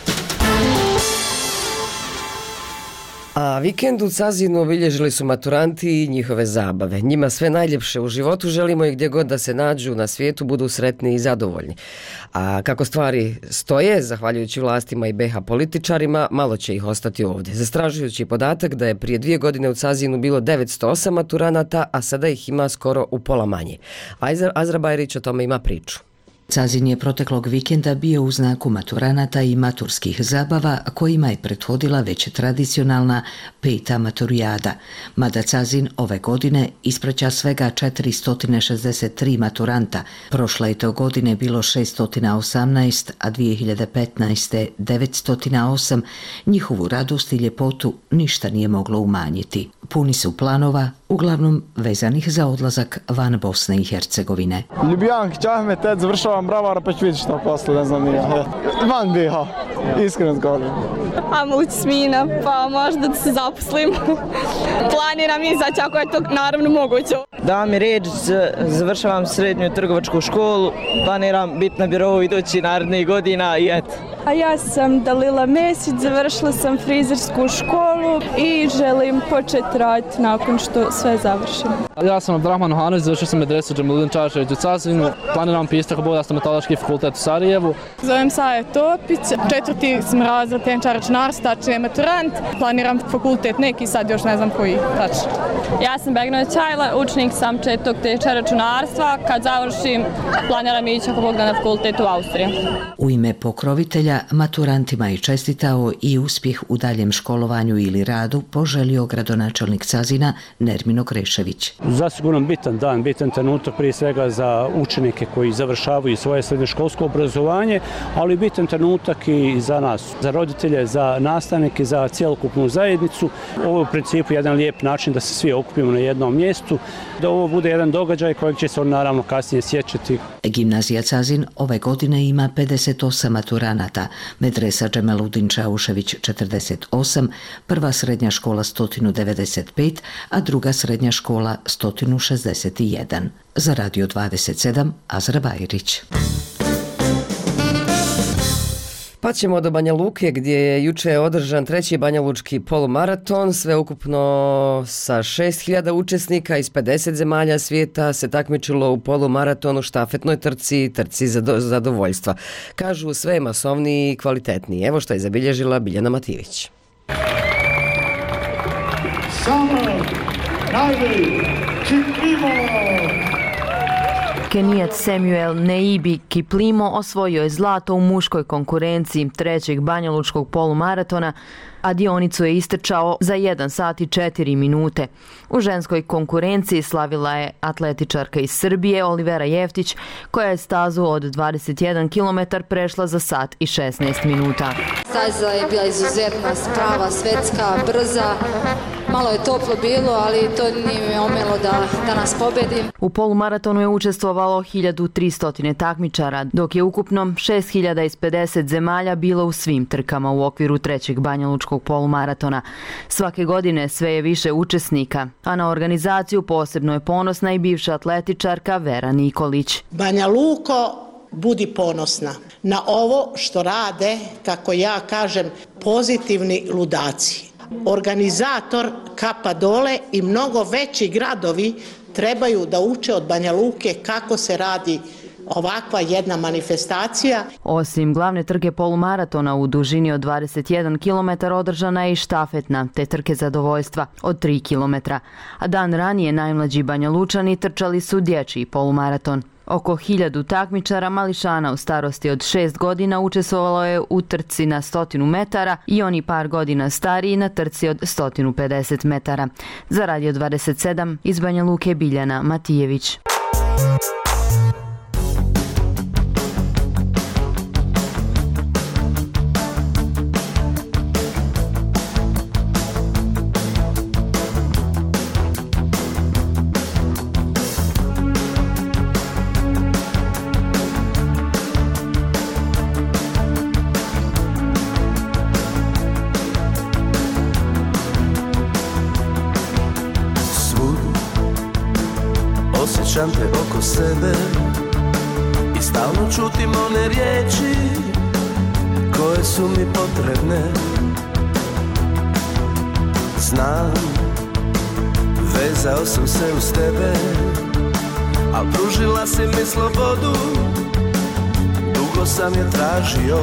A vikend u Cazinu obilježili su maturanti i njihove zabave. Njima sve najljepše u životu, želimo ih gdje god da se nađu na svijetu budu sretni i zadovoljni. A kako stvari stoje, zahvaljujući vlastima i BiH političarima, malo će ih ostati ovdje. Zastrašujući podatak da je prije 2 godine u Cazinu bilo 908 maturanata, a sada ih ima skoro u pola manje. Azra Bajrić o tome ima priču. Cazin je proteklog vikenda bio u znaku maturanata i maturskih zabava kojima je prethodila već tradicionalna 5. maturijada. Mada Cazin ove godine ispraća svega 463 maturanta. Prošle je to godine bilo 618, a 2015. 908. Njihovu radost i ljepotu ništa nije moglo umanjiti. Puni su planova, uglavnom vezanih za odlazak van Bosne i Hercegovine. Ljubljanka, Čahmet, završavam bravar, pa ću vidjeti što posle, ne znam nije. Van BiH, iskreno govorim. Ajmo ući smina, pa možda da se zaposlim. Planiram izaći ako je to naravno moguće. Da mi riječ, završavam srednju trgovačku školu, planiram biti na birovu idući narednih godina i eto. A ja sam Dalila Mesić, završila sam frizersku školu i želim početi raditi nakon što sve završim. Ja sam Abdrahman Ohanović, završio sam medresu Džemaludin Čašević u Cazinu, planiram pisati ako Bog da stomatološki fakultet u Sarajevu. Zovem Saja Topić, 4. sam razred tehničar računarstva, tačnije maturant, planiram fakultet neki, sad još ne znam koji tačno. Ja sam Begnova Čajla, učenik sam 4. tehničara računarstva, kad završim planiram ići ako Bog da na fakultet u Austriju. U ime pokrovitelja maturantima je čestitao i uspjeh u daljem školovanju ili radu poželio gradonačelnik Cazina Nermino Krešević. Zasigurno bitan dan, bitan trenutak prije svega za učenike koji završavaju svoje srednjoškolsko obrazovanje, ali bitan trenutak i za nas, za roditelje, za nastavnike, za cjelokupnu zajednicu. Ovo je u principu jedan lijep način da se svi okupimo na jednom mjestu, da ovo bude jedan događaj kojeg će se on naravno kasnije sjećati. Gimnazija Cazin ove godine ima 58 maturanata, medresa Džemaludin Čaušević 48, prva srednja škola 195, a druga srednja škola 161. Za Radio 27, Azra Bajrić. Pa ćemo do Banja Luke gdje je juče održan 3. banjalučki polumaraton, sveukupno sa 6.000 učesnika iz 50 zemalja svijeta se takmičilo u polumaratonu, štafetnoj trci, trci zadovoljstva. Kažu sve masovniji i kvalitetniji. Evo što je zabilježila Biljana Matijević. Kenijac Samuel Neibi Kiplimo osvojio je zlato u muškoj konkurenciji 3. banjalučkog polumaratona, a dionicu je istrčao za 1 sat i 4 minute. U ženskoj konkurenciji slavila je atletičarka iz Srbije Olivera Jeftić, koja je stazu od 21 km prešla za sat i 16 minuta. Staza je bila izuzetna, prava, svetska, brza. Malo je toplo bilo, ali to nije me omelo da nas pobedim. U polumaratonu je učestvovalo 1300 takmičara, dok je ukupno 6000 iz 50 zemalja bilo u svim trkama u okviru 3. banjalučkog polumaratona. Svake godine sve je više učesnika, a na organizaciju posebno je ponosna i bivša atletičarka Vera Nikolić. Banja Luko, budi ponosna na ovo što rade, kako ja kažem, pozitivni ludaci. Organizator kapa dole i mnogo veći gradovi trebaju da uče od Banja Luke kako se radi ovakva jedna manifestacija. Osim glavne trke polumaratona u dužini od 21 km održana je i štafetna, te trke zadovoljstva od 3 km. A dan ranije najmlađi Banjalučani trčali su dječji polumaraton. Oko 1000 takmičara mališana u starosti od 6 godina učestvovalo je u trci na 100 metara i oni par godina stariji na trci od 150 metara. Za Radio 27 iz Banja Luke Biljana Matijević. Osjećam te oko sebe i stalno čutim one riječi koje su mi potrebne. Znam, vezao sam se uz tebe, al pružila si mi slobodu, dugo sam je tražio.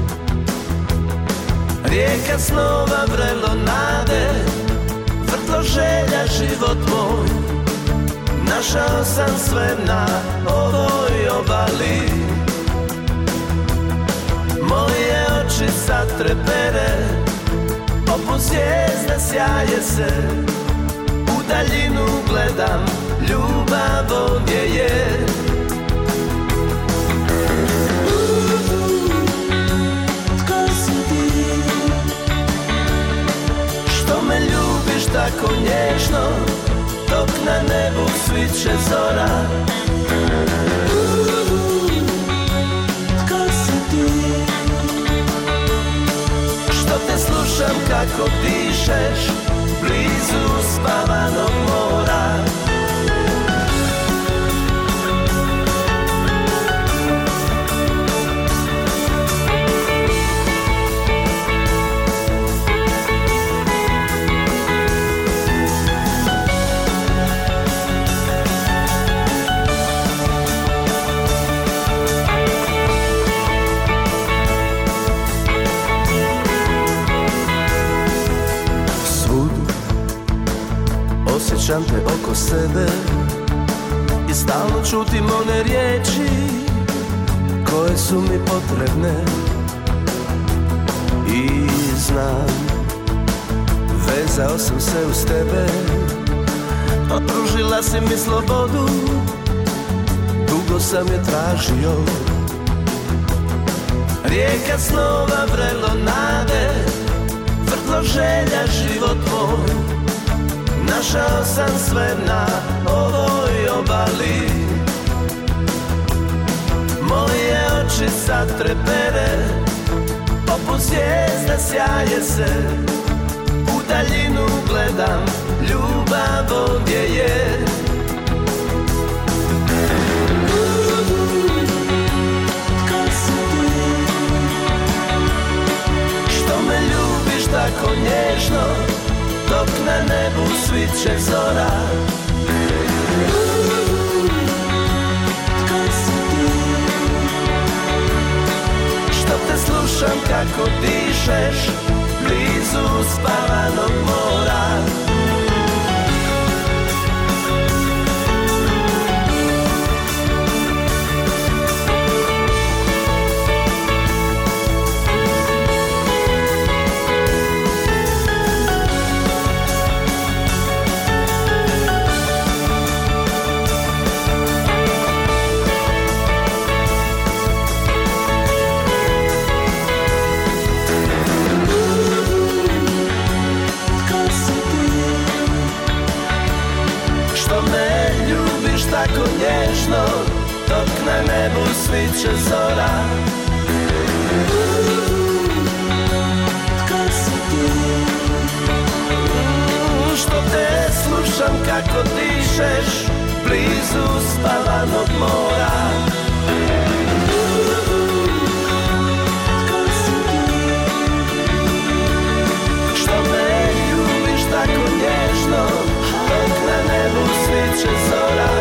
Rijeka snova, vrelo nade, vrtlo želja, život moj. Našao sam sve na ovoj obali. Moje oči sad trepere, poput zvijezde sjaje se. U daljinu gledam, ljubav ovdje je. Tko si ti? Što me ljubiš tako nježno, dok na nebu sviće zora. Tko si ti? Što te slušam kako dišeš blizu spavanog mora. Osjećam te oko sebe i stalno čutim one riječi koje su mi potrebne. I znam, vezao sam se uz tebe, pružila si mi slobodu, dugo sam je tražio. Rijeka snova, vrelo nade, vrtlo želja, život moj. Našao sam sve na ovoj obali. Moje oči sad trepere, poput zvijezda sjaje se. U daljinu gledam, ljubav ovdje je. Što me ljubiš tako nježno, dok na nebu sviće zora. Što te slušam kako dišeš blizu spavanog mora. Tako nježno, dok na nebu sviće zora. Što te slušam kako dišeš blizu spavanog mora. Što me ljubiš tako nježno, dok na nebu sviće zora.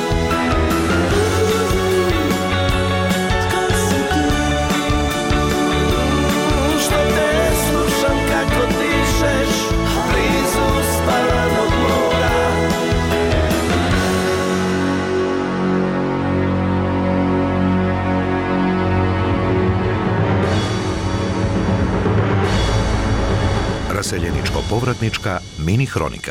Raseljeničko-povratnička mini hronika.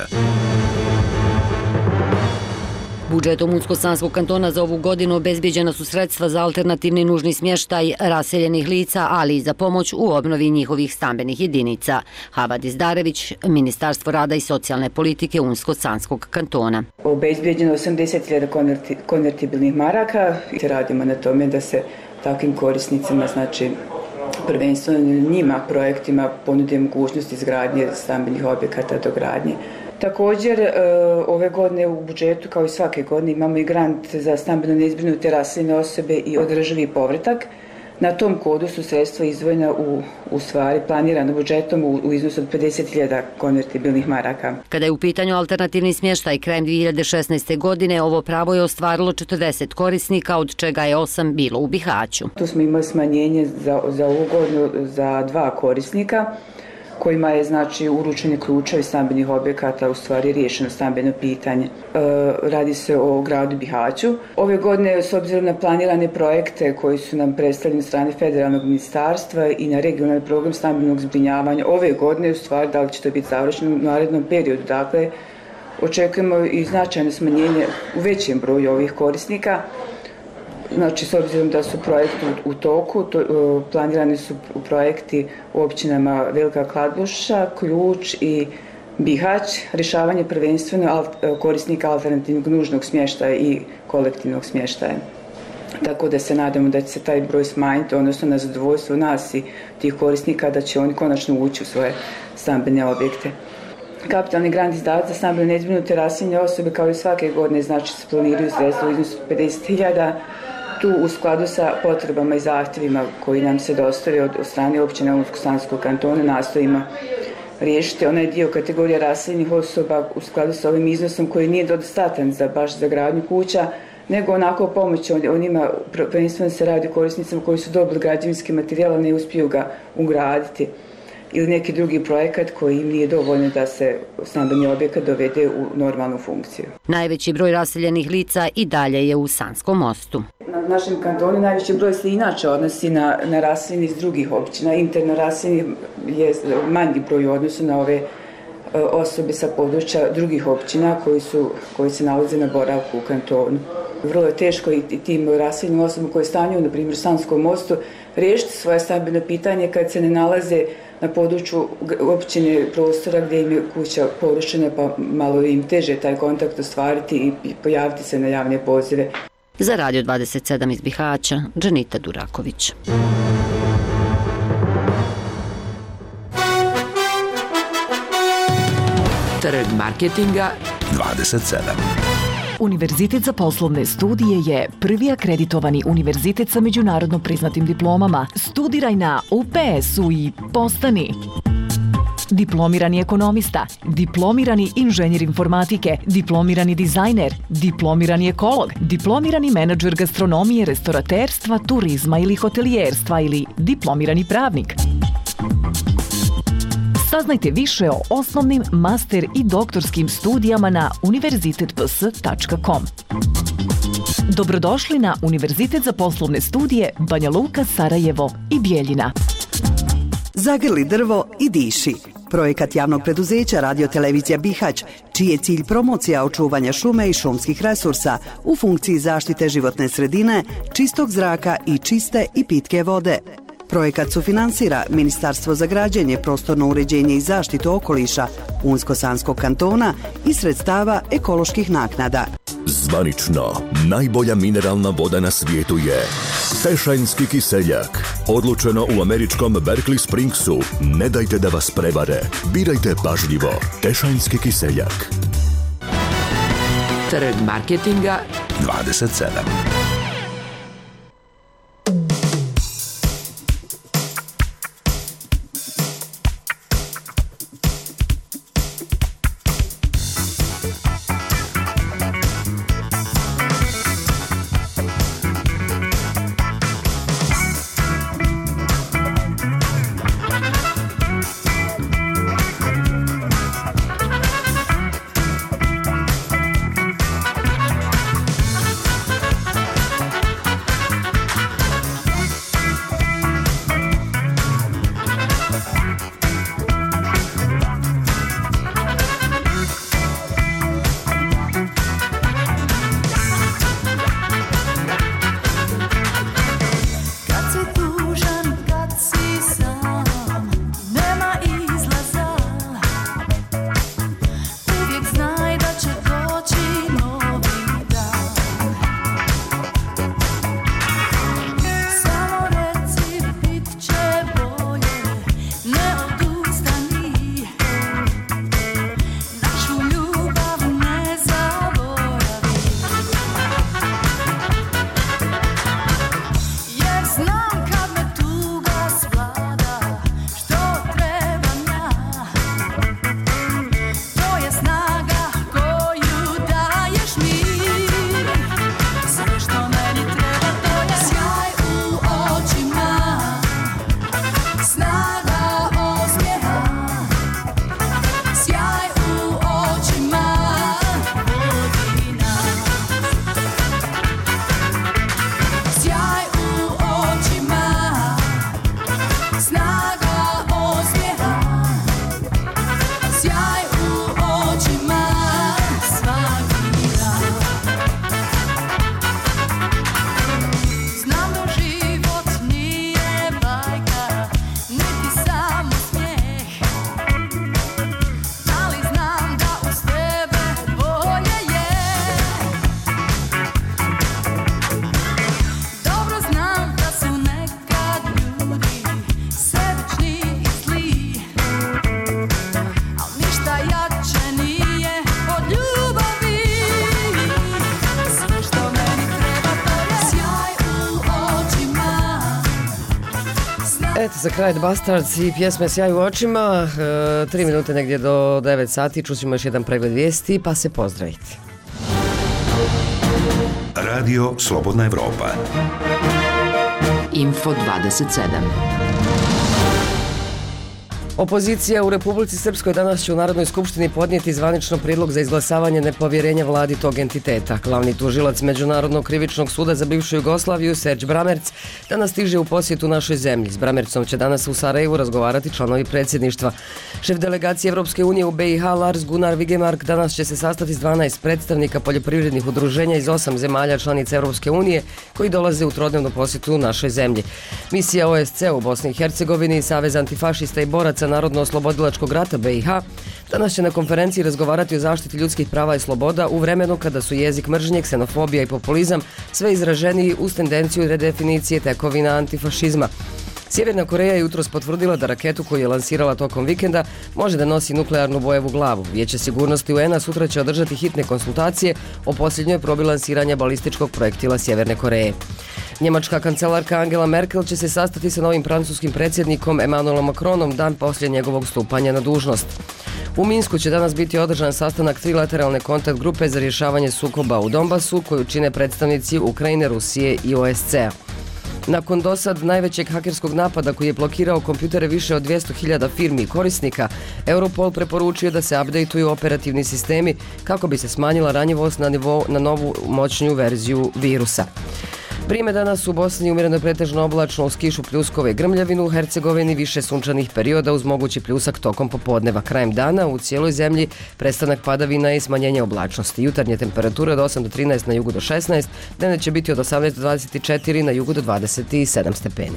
Budžetom Unsko-Sanskog kantona za ovu godinu obezbijeđena su sredstva za alternativni nužni smještaj raseljenih lica, ali i za pomoć u obnovi njihovih stambenih jedinica. Havad Izdarević, Ministarstvo rada i socijalne politike Unsko-Sanskog kantona. Obezbijeđeno 80.000 konvertibilnih maraka. Radimo na tome da se takvim korisnicima, znači prvenstveno njima projektima ponudi mogućnost izgradnje stambenih objekata, dogradnje. Također, ove godine u budžetu, kao i svake godine, imamo i grant za stambeno nezbrinute raseljene osobe i održivi povratak. Na tom kodu su sredstva izdvojena u stvari planirana budžetom u iznosu od 50.000 konvertibilnih maraka. Kada je u pitanju alternativni smještaj krajem 2016. godine, ovo pravo je ostvarilo 40 korisnika, od čega je 8 bilo u Bihaću. Tu smo imali smanjenje za ovu godinu za 2 korisnika, kojima je znači uručeni ključevi stambenih objekata, u stvari riješeno stambeno pitanje. Radi se o gradu Bihaću. Ove godine, s obzirom na planirane projekte koji su nam predstavljeni od strane federalnog ministarstva i na regionalni program stambenog zbrinjavanja, ove godine, u stvari, da li će to biti završeno u narednom periodu, dakle, očekujemo i značajno smanjenje u većem broju ovih korisnika. Znači, s obzirom da su projekti u toku, planirani su projekti u općinama Velika Kladbuša, Ključ i Bihać, rješavanje prvenstveno korisnika alternativnog nužnog smještaja i kolektivnog smještaja. Tako da se nadamo da će se taj broj smanjiti, odnosno na zadovoljstvo nas i tih korisnika, da će oni konačno ući u svoje stambene objekte. Kapitalni grant izdavat za stambeno nezbrinute raseljene osobe, kao i svake godine, znači se planiraju sredstva u iznosu 50.000, tu u skladu sa potrebama i zahtjevima koji nam se dostave od strane općine Unsko-Sanskog kantona nastojimo riješiti onaj dio kategorija raseljenih osoba u skladu sa ovim iznosom koji nije dostatan baš za gradnju kuća, nego onako pomoć onima, prvenstveno se radi o korisnicima koji su dobili građevinski materijal, ne uspiju ga ugraditi. ili neki drugi projekat koji im nije dovoljno da se stambeni objekat dovede u normalnu funkciju. Najveći broj raseljenih lica i dalje je u Sanskom Mostu. Na našem kantonu najveći broj se inače odnosi na raseljeni iz drugih općina. Interno raseljeni je manji broj u odnosu na ove osobe sa područja drugih općina koji se nalaze na boravku u kantonu. Vrlo je teško i tim raseljenim osobama koje stanuju, na primjer, u Sanskom Mostu, riješiti svoje stambeno pitanje kad se ne nalaze na području općine prostora gdje im je kuća porušena, pa malo im teže taj kontakt ostvariti i pojaviti se na javne pozive. Za Radio 27 iz Bihaća, Dženita Duraković. Trg marketinga 27. Univerzitet za poslovne studije je prvi akreditovani univerzitet sa međunarodno priznatim diplomama. Studiraj na UPS-u i postani diplomirani ekonomista, diplomirani inženjer informatike, diplomirani dizajner, diplomirani ekolog, diplomirani menadžer gastronomije, restoraterstva, turizma ili hotelijerstva ili diplomirani pravnik. Saznajte više o osnovnim, master i doktorskim studijama na univerzitetps.com. Dobrodošli na Univerzitet za poslovne studije Banja Luka, Sarajevo i Bijeljina. Zagrli drvo i diši. Projekat javnog preduzeća Radio-televizija Bihać, čiji je cilj promocija očuvanja šume i šumskih resursa u funkciji zaštite životne sredine, čistog zraka i čiste i pitke vode. Projekat sufinansira Ministarstvo za građenje, prostorno uređenje i zaštitu okoliša Unsko-Sanskog kantona i sredstava ekoloških naknada. Zvanično, najbolja mineralna voda na svijetu je Tešanjski kiseljak. Odlučeno u američkom Berkeley Springsu. Ne dajte da vas prevare. Birajte pažljivo. Tešanjski kiseljak. Trg marketinga 27. Eto, za kraj Bastards i pjesme Sjaj u očima. 3 minute negdje do 9 sati. Čućemo još jedan pregled vijesti, pa se pozdravite. Radio Slobodna Evropa. Info 27. Opozicija u Republici Srpskoj danas će u Narodnoj skupštini podnijeti zvanično prijedlog za izglasavanje nepovjerenja vladi tog entiteta. Glavni tužilac Međunarodnog krivičnog suda za bivšu Jugoslaviju, Serge Bramerc, danas stiže u posjetu našoj zemlji. S Bramercom će danas u Sarajevu razgovarati članovi predsjedništva. Šef delegacije Europske unije u BiH, Lars Gunnar Vigemark, danas će se sastati s 12 predstavnika poljoprivrednih udruženja iz 8 zemalja članica Europske unije koji dolaze u trodnevnu posjetu našoj zemlji. Misija OSCE u Bosni i Hercegovini, Savez antifašista i boraca Narodno-oslobodilačkog rata BiH, danas će na konferenciji razgovarati o zaštiti ljudskih prava i sloboda u vremenu kada su jezik mržnje, ksenofobija i populizam sve izraženiji uz tendenciju redefinicije tekovina antifašizma. Sjeverna Koreja je jutros potvrdila da raketu koju je lansirala tokom vikenda može da nosi nuklearnu bojevu glavu. Vijeće sigurnosti UN-a sutra će održati hitne konsultacije o posljednjoj probi lansiranja balističkog projektila Sjeverne Koreje. Njemačka kancelarka Angela Merkel će se sastati sa novim francuskim predsjednikom Emmanuelom Macronom dan poslije njegovog stupanja na dužnost. U Minsku će danas biti održan sastanak trilateralne kontakt grupe za rješavanje sukoba u Donbasu koju čine predstavnici Ukrajine, Rusije i OSCE-a. Nakon dosad najvećeg hakerskog napada koji je blokirao kompjutere više od 200.000 firmi i korisnika, Europol preporučio da se updateuju operativni sistemi kako bi se smanjila ranjivost na novu moćniju verziju virusa. Vrijeme danas u Bosni umjereno pretežno oblačno uz kišu, pljuskove i grmljavinu, u Hercegovini više sunčanih perioda uz mogući pljusak tokom popodneva. Krajem dana u cijeloj zemlji prestanak padavina i smanjenje oblačnosti. Jutarnje temperature od 8 do 13, na jugu do 16, dnevne će biti od 18 do 24, na jugu do 27 stepeni.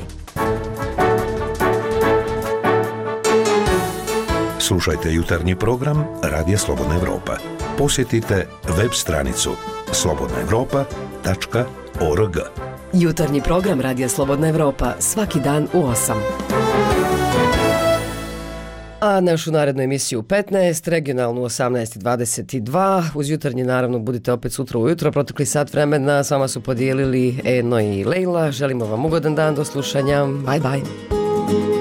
Slušajte jutarnji program Radija Slobodna Evropa. Posjetite web stranicu slobodnaevropa.org. Jutarnji program Radija Slobodna Evropa svaki dan u 8. A našu narednu emisiju 15, regionalnu 18:22. Uz jutarnji naravno budite opet sutra ujutro. Protekli sat vremena s vama su podijelili Eno i Lejla. Želimo vam ugodan dan, do slušanja. Bye bye.